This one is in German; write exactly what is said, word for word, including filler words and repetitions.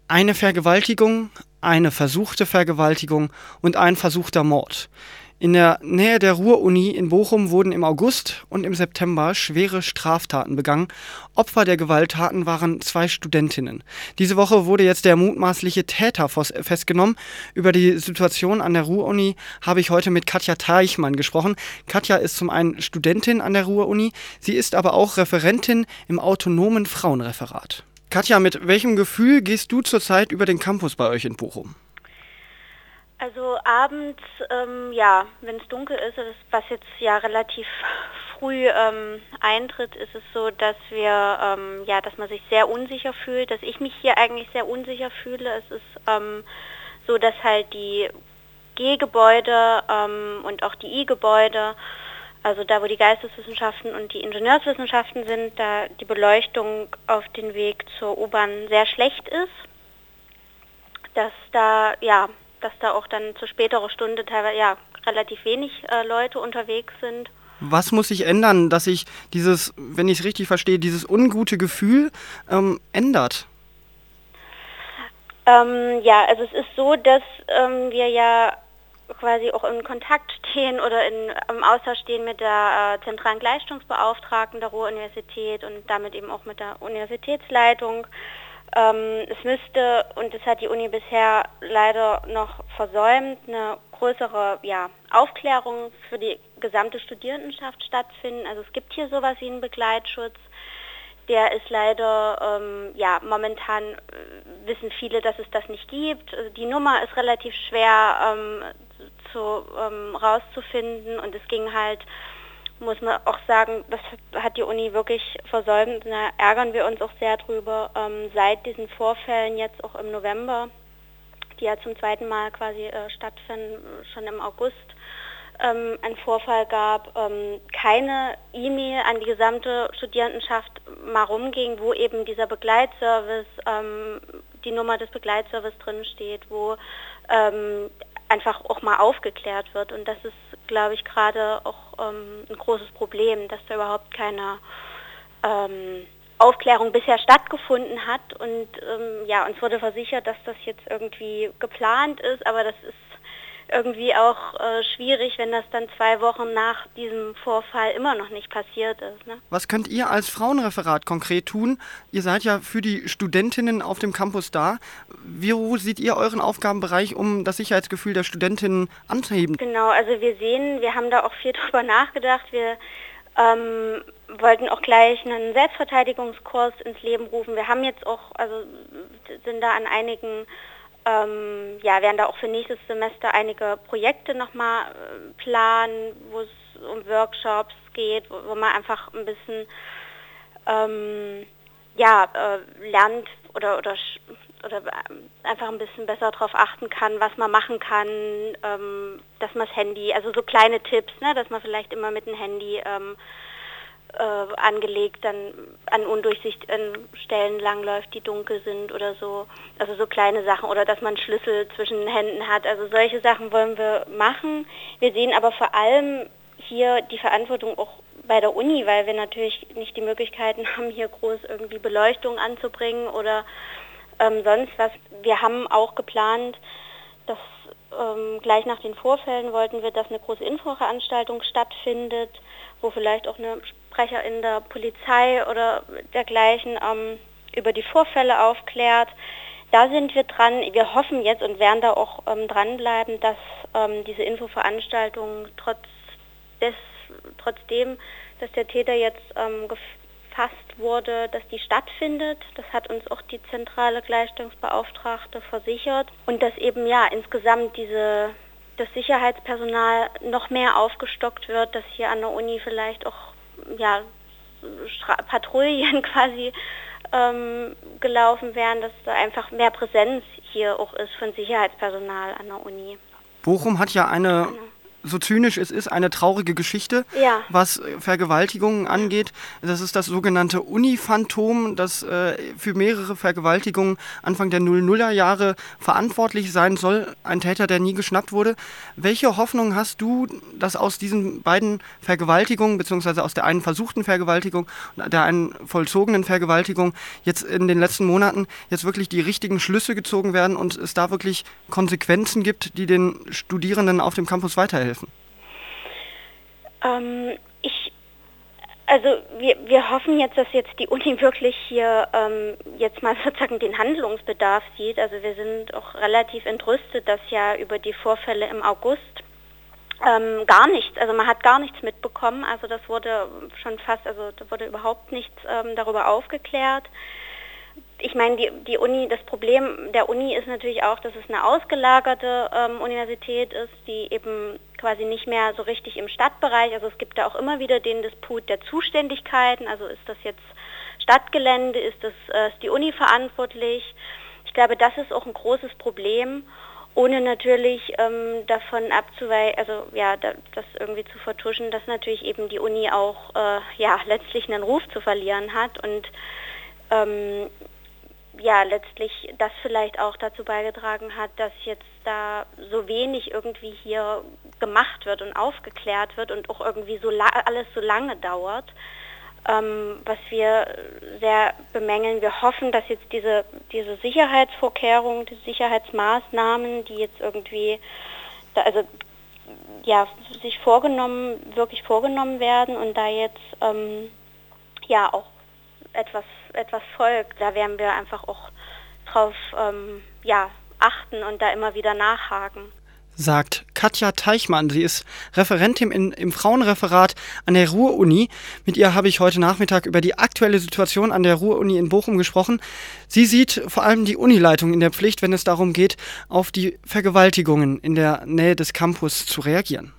Eine Vergewaltigung, eine versuchte Vergewaltigung und ein versuchter Mord. In der Nähe der Ruhr-Uni in Bochum wurden im August und im September schwere Straftaten begangen. Opfer der Gewalttaten waren zwei Studentinnen. Diese Woche wurde jetzt der mutmaßliche Täter festgenommen. Über die Situation an der Ruhr-Uni habe ich heute mit Katja Teichmann gesprochen. Katja ist zum einen Studentin an der Ruhr-Uni, sie ist aber auch Referentin im autonomen Frauenreferat. Katja, mit welchem Gefühl gehst du zurzeit über den Campus bei euch in Bochum? Also abends, ähm, ja, wenn es dunkel ist, was jetzt ja relativ früh ähm, eintritt, ist es so, dass wir, ähm, ja, dass man sich sehr unsicher fühlt, dass ich mich hier eigentlich sehr unsicher fühle. Es ist ähm, so, dass halt die G-Gebäude ähm, und auch die I-Gebäude, also da, wo die Geisteswissenschaften und die Ingenieurswissenschaften sind, da die Beleuchtung auf den Weg zur U-Bahn sehr schlecht ist, dass da, ja, dass da auch dann zu späterer Stunde teilweise ja, relativ wenig äh, Leute unterwegs sind. Was muss sich ändern, dass sich dieses, wenn ich es richtig verstehe, dieses ungute Gefühl ähm, ändert? Ähm, ja, also es ist so, dass ähm, wir ja quasi auch in Kontakt stehen oder in, im Austausch stehen mit der äh, zentralen Gleichstellungsbeauftragten der Ruhr-Universität und damit eben auch mit der Universitätsleitung. Ähm, es müsste, und das hat die Uni bisher leider noch versäumt, eine größere ja, Aufklärung für die gesamte Studierendenschaft stattfinden. Also es gibt hier sowas wie einen Begleitschutz. Der ist leider, ähm, ja, momentan äh, wissen viele, dass es das nicht gibt. Also die Nummer ist relativ schwer ähm, zu, ähm, rauszufinden und es ging halt, muss man auch sagen, das hat die Uni wirklich versäumt. Da ärgern wir uns auch sehr drüber. Ähm, seit diesen Vorfällen jetzt auch im November, die ja zum zweiten Mal quasi äh, stattfinden, schon im August, ähm, einen Vorfall gab, ähm, keine E-Mail an die gesamte Studierendenschaft mal rumging, wo eben dieser Begleitservice, ähm, die Nummer des Begleitservice drin steht, wo ähm, einfach auch mal aufgeklärt wird. Und das ist, glaube ich, gerade auch ähm, ein großes Problem, dass da überhaupt keine ähm, Aufklärung bisher stattgefunden hat. Und ähm, ja, uns wurde versichert, dass das jetzt irgendwie geplant ist, aber das ist irgendwie auch äh, schwierig, wenn das dann zwei Wochen nach diesem Vorfall immer noch nicht passiert ist. Ne? Was könnt ihr als Frauenreferat konkret tun? Ihr seid ja für die Studentinnen auf dem Campus da. Wie wo seht ihr euren Aufgabenbereich, um das Sicherheitsgefühl der Studentinnen anzuheben? Genau, also wir sehen, wir haben da auch viel drüber nachgedacht. Wir ähm, wollten auch gleich einen Selbstverteidigungskurs ins Leben rufen. Wir haben jetzt auch, also sind da an einigen Ähm, ja, werden da auch für nächstes Semester einige Projekte nochmal äh, planen, wo es um Workshops geht, wo, wo man einfach ein bisschen ähm, ja, äh, lernt oder, oder, oder einfach ein bisschen besser darauf achten kann, was man machen kann, ähm, dass man das Handy, also so kleine Tipps, ne, dass man vielleicht immer mit dem Handy ähm, Äh, angelegt dann an undurchsichtigen Stellen langläuft, die dunkel sind oder so. Also so kleine Sachen oder dass man Schlüssel zwischen den Händen hat. Also solche Sachen wollen wir machen. Wir sehen aber vor allem hier die Verantwortung auch bei der Uni, weil wir natürlich nicht die Möglichkeiten haben, hier groß irgendwie Beleuchtung anzubringen oder ähm, sonst was. Wir haben auch geplant, dass ähm, gleich nach den Vorfällen wollten wir, dass eine große Infoveranstaltung stattfindet, wo vielleicht auch eine Sprecherin der Polizei oder dergleichen ähm, über die Vorfälle aufklärt. Da sind wir dran. Wir hoffen jetzt und werden da auch ähm, dranbleiben, dass ähm, diese Infoveranstaltung trotz des, trotzdem, dass der Täter jetzt ähm, gefasst wurde, dass die stattfindet. Das hat uns auch die zentrale Gleichstellungsbeauftragte versichert. Und dass eben ja insgesamt diese das Sicherheitspersonal noch mehr aufgestockt wird, dass hier an der Uni vielleicht auch ja, Stra- Patrouillen quasi ähm, gelaufen werden, dass da einfach mehr Präsenz hier auch ist von Sicherheitspersonal an der Uni. Bochum hat ja eine so zynisch es ist, eine traurige Geschichte, ja. was Vergewaltigungen angeht. Das ist das sogenannte Uni-Phantom, das äh, für mehrere Vergewaltigungen Anfang der Null-Nuller Jahre verantwortlich sein soll. Ein Täter, der nie geschnappt wurde. Welche Hoffnung hast du, dass aus diesen beiden Vergewaltigungen, beziehungsweise aus der einen versuchten Vergewaltigung und der einen vollzogenen Vergewaltigung jetzt in den letzten Monaten jetzt wirklich die richtigen Schlüsse gezogen werden und es da wirklich Konsequenzen gibt, die den Studierenden auf dem Campus weiterhelfen? Ähm, ich, also wir, wir hoffen jetzt, dass jetzt die Uni wirklich hier ähm, jetzt mal sozusagen den Handlungsbedarf sieht. Also wir sind auch relativ entrüstet, dass ja über die Vorfälle im August ähm, gar nichts, also man hat gar nichts mitbekommen. Also das wurde schon fast, also da wurde überhaupt nichts ähm, darüber aufgeklärt. Ich meine, die, die Uni, das Problem der Uni ist natürlich auch, dass es eine ausgelagerte ähm, Universität ist, die eben quasi nicht mehr so richtig im Stadtbereich, also es gibt da auch immer wieder den Disput der Zuständigkeiten, also ist das jetzt Stadtgelände, ist das äh, ist die Uni verantwortlich? Ich glaube, das ist auch ein großes Problem, ohne natürlich ähm, davon abzuweichen, also ja, da, das irgendwie zu vertuschen, dass natürlich eben die Uni auch äh, ja letztlich einen Ruf zu verlieren hat und ähm, ja, letztlich das vielleicht auch dazu beigetragen hat, dass jetzt da so wenig irgendwie hier gemacht wird und aufgeklärt wird und auch irgendwie so la- alles so lange dauert, ähm, was wir sehr bemängeln. Wir hoffen, dass jetzt diese, diese Sicherheitsvorkehrungen, die Sicherheitsmaßnahmen, die jetzt irgendwie, da, also ja, sich vorgenommen, wirklich vorgenommen werden und da jetzt ähm, ja auch etwas etwas folgt, da werden wir einfach auch drauf ähm, ja, achten und da immer wieder nachhaken. Sagt Katja Teichmann. Sie ist Referentin in, im Frauenreferat an der Ruhr-Uni. Mit ihr habe ich heute Nachmittag über die aktuelle Situation an der Ruhr-Uni in Bochum gesprochen. Sie sieht vor allem die Unileitung in der Pflicht, wenn es darum geht, auf die Vergewaltigungen in der Nähe des Campus zu reagieren.